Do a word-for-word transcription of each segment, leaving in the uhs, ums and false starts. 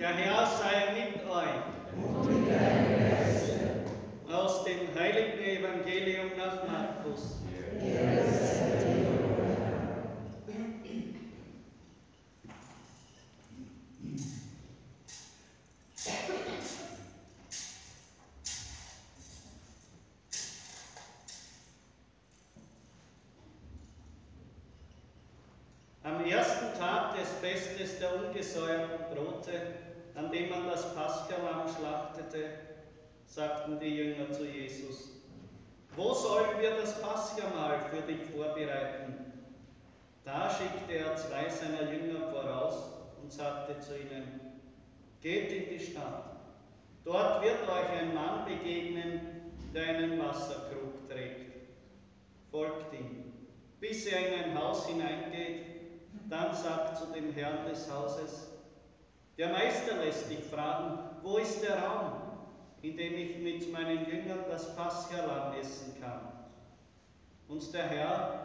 Der Herr sei mit euch. Und mit deinem Geiste. Aus dem heiligen Evangelium nach Markus. Ehre sei dir, o Herr. Am ersten Tag des Festes der ungesäuerten Brote, an dem man das Paschalamm schlachtete, sagten die Jünger zu Jesus: Wo sollen wir das Paschamahl für dich vorbereiten? Da schickte er zwei seiner Jünger voraus und sagte zu ihnen: Geht in die Stadt. Dort wird euch ein Mann begegnen, der einen Wasserkrug trägt. Folgt ihm. Bis er in ein Haus hineingeht, dann sagt zu dem Herrn des Hauses: Der Meister lässt dich fragen, wo ist der Raum, in dem ich mit meinen Jüngern das Paschalamm essen kann? Und der Herr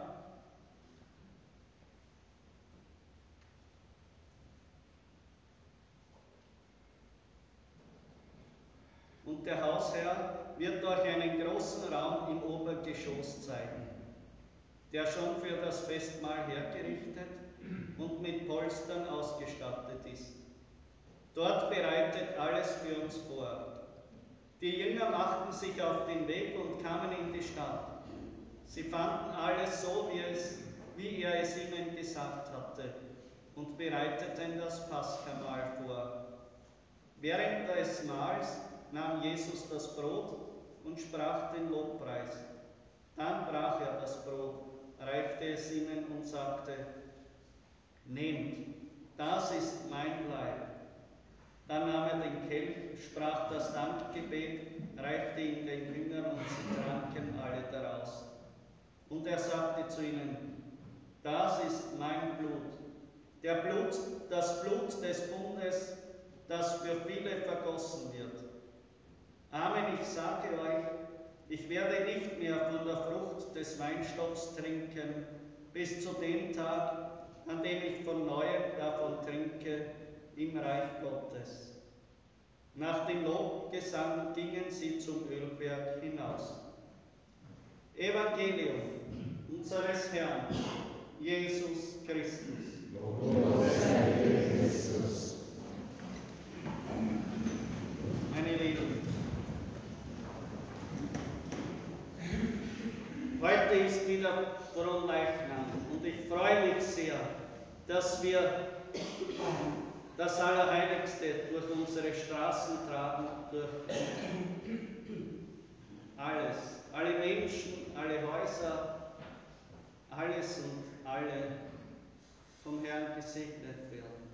Und der Hausherr wird euch einen großen Raum im Obergeschoss zeigen, der schon für das Festmahl hergerichtet und mit Polstern ausgestattet ist. Dort bereitet alles für uns vor. Die Jünger machten sich auf den Weg und kamen in die Stadt. Sie fanden alles so, wie, es, wie er es ihnen gesagt hatte, und bereiteten das Paschamahl vor. Während des Mahls nahm Jesus das Brot und sprach den Lobpreis. Dann brach er das Brot, reichte es ihnen und sagte: Nehmt, das ist mein Leib. Dann nahm er den Kelch, sprach das Dankgebet, reichte ihn den Jüngern und sie tranken alle daraus. Und er sagte zu ihnen: Das ist mein Blut, der Blut, das Blut des Bundes, das für viele vergossen wird. Amen, ich sage euch, ich werde nicht mehr von der Frucht des Weinstocks trinken, bis zu dem Tag, an dem ich von neuem davon trinke, im Reich Gottes. Nach dem Lobgesang gingen sie zum Ölberg hinaus. Evangelium unseres Herrn, Jesus Christus. Lob sei dir, Christus. Meine Lieben, heute ist wieder Fronleichnam und ich freue mich sehr, dass wir das Allerheiligste durch unsere Straßen tragen, durch alles, alle Menschen, alle Häuser, alles und alle vom Herrn gesegnet werden.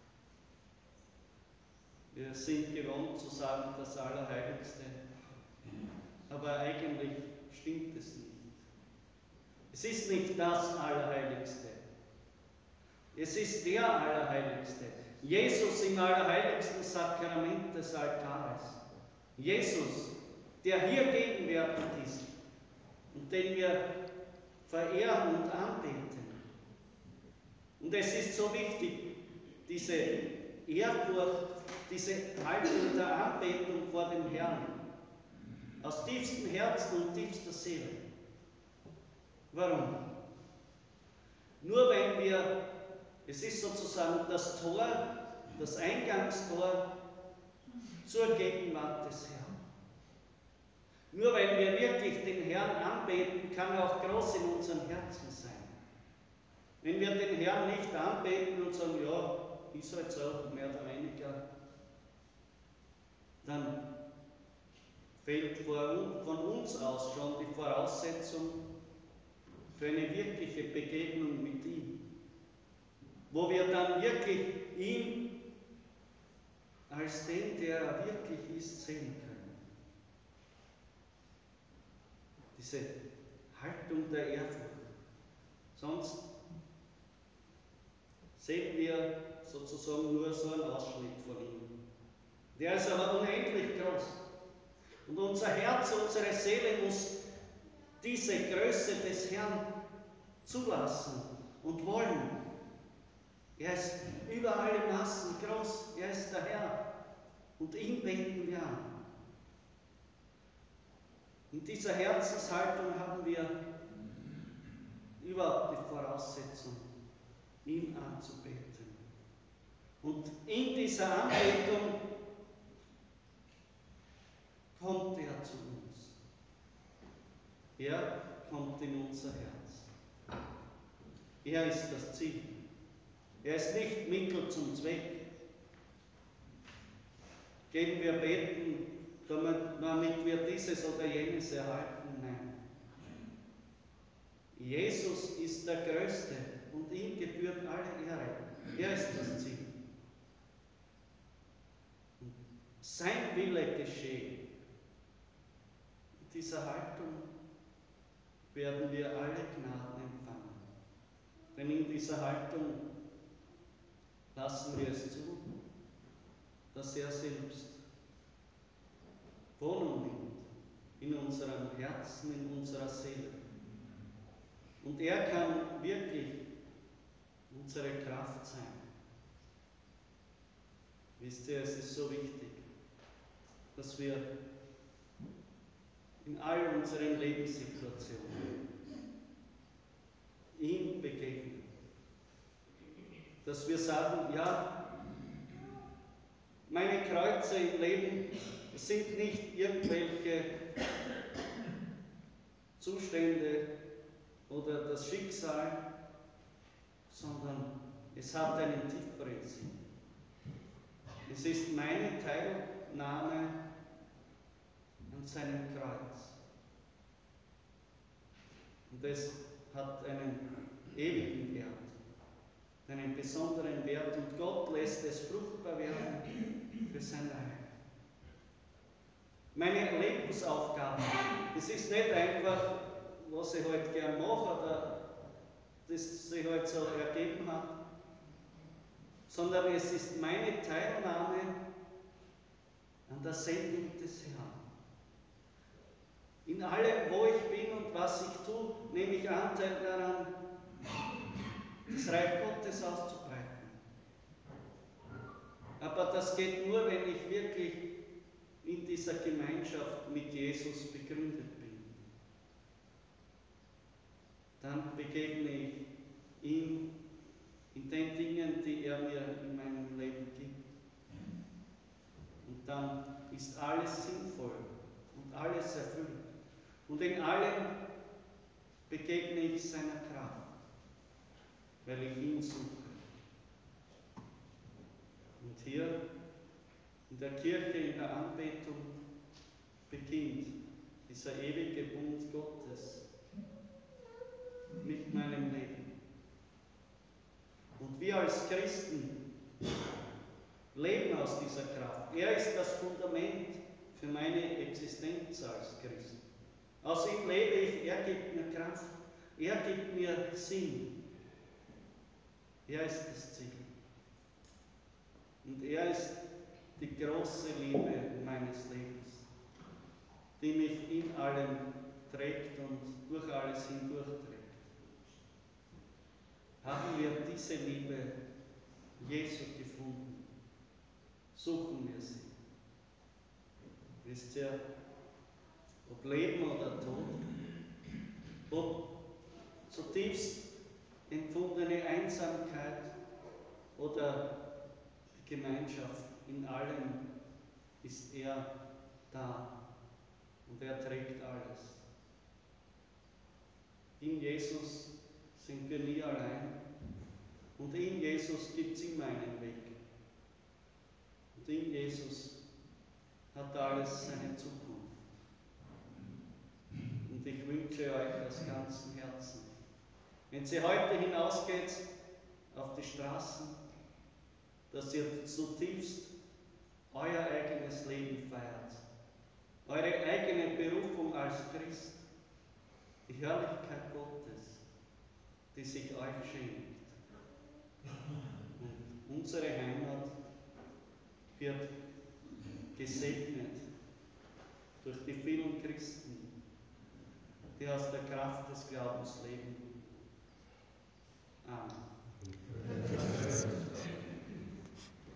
Wir sind gewohnt zu sagen, das Allerheiligste, aber eigentlich stimmt es nicht. Es ist nicht das Allerheiligste. Es ist der Allerheiligste. Jesus im allerheiligsten Sakrament des Altares. Jesus, der hier gegenwärtig ist und den wir verehren und anbeten. Und es ist so wichtig, diese Ehrfurcht, diese Haltung der Anbetung vor dem Herrn, aus tiefstem Herzen und tiefster Seele. Warum? Nur wenn wir, es ist sozusagen das Tor, das Eingangstor zur Gegenwart des Herrn. Nur wenn wir wirklich den Herrn anbeten, kann er auch groß in unserem Herzen sein. Wenn wir den Herrn nicht anbeten und sagen, ja, ist halt so, mehr oder weniger, dann fehlt von uns aus schon die Voraussetzung für eine wirkliche Begegnung mit ihm, wo wir dann wirklich ihn als den, der er wirklich ist, sehen können. Diese Haltung der Ehrfurcht. Sonst sehen wir sozusagen nur so einen Ausschnitt von ihm. Der ist aber unendlich groß. Und unser Herz, unsere Seele muss diese Größe des Herrn zulassen und wollen. Er ist über alle Massen groß. Er ist der Herr. Und ihn beten wir an. In dieser Herzenshaltung haben wir überhaupt die Voraussetzung, ihn anzubeten. Und in dieser Anbetung kommt er zu uns. Er kommt in unser Herz. Er ist das Ziel. Er ist nicht Mittel zum Zweck. Gehen wir beten, damit, damit wir dieses oder jenes erhalten? Nein. Jesus ist der Größte und ihm gebührt alle Ehre. Er ist das Ziel. Und sein Wille geschehe. In dieser Haltung werden wir alle Gnaden empfangen. Denn in dieser Haltung lassen wir es zu, dass er selbst Wohnung nimmt in unserem Herzen, in unserer Seele. Und er kann wirklich unsere Kraft sein. Wisst ihr, es ist so wichtig, dass wir in all unseren Lebenssituationen ihm begegnen. Dass wir sagen, ja, meine Kreuze im Leben sind nicht irgendwelche Zustände oder das Schicksal, sondern es hat einen tieferen Sinn. Es ist meine Teilnahme an seinem Kreuz. Und es hat einen ewigen Wert, einen besonderen Wert, und Gott lässt es fruchtbar werden für sein Reich. Meine Lebensaufgabe, das ist nicht einfach, was ich heute gern mache oder das sich heute so ergeben hat, sondern es ist meine Teilnahme an der Sendung des Herrn. In allem, wo ich bin und was ich tue, nehme ich Anteil daran, das Reich Gottes auszubreiten. Aber das geht nur, wenn ich wirklich in dieser Gemeinschaft mit Jesus begründet bin. Dann begegne ich ihm in den Dingen, die er mir in meinem Leben gibt. Und dann ist alles sinnvoll und alles erfüllt. Und in allem begegne ich seiner Kraft, weil ich ihn suche. Und hier in der Kirche, in der Anbetung beginnt dieser ewige Bund Gottes mit meinem Leben. Und wir als Christen leben aus dieser Kraft. Er ist das Fundament für meine Existenz als Christ. Aus ihm lebe ich, er gibt mir Kraft, er gibt mir Sinn. Er ist das Ziel. Und er ist die große Liebe meines Lebens, die mich in allem trägt und durch alles hindurchträgt. Haben wir diese Liebe Jesu gefunden, suchen wir sie. Wisst ihr, ob Leben oder Tod, ob zutiefst empfundene Einsamkeit oder die Gemeinschaft, in allem ist er da und er trägt alles. In Jesus sind wir nie allein und in Jesus gibt es immer einen Weg. Und in Jesus hat alles seine Zukunft. Und ich wünsche euch aus ganzem Herzen, wenn Sie heute hinausgeht auf die Straßen, dass ihr zutiefst euer eigenes Leben feiert, eure eigene Berufung als Christ, die Herrlichkeit Gottes, die sich euch schenkt. Und unsere Heimat wird gesegnet durch die vielen Christen, die aus der Kraft des Glaubens leben.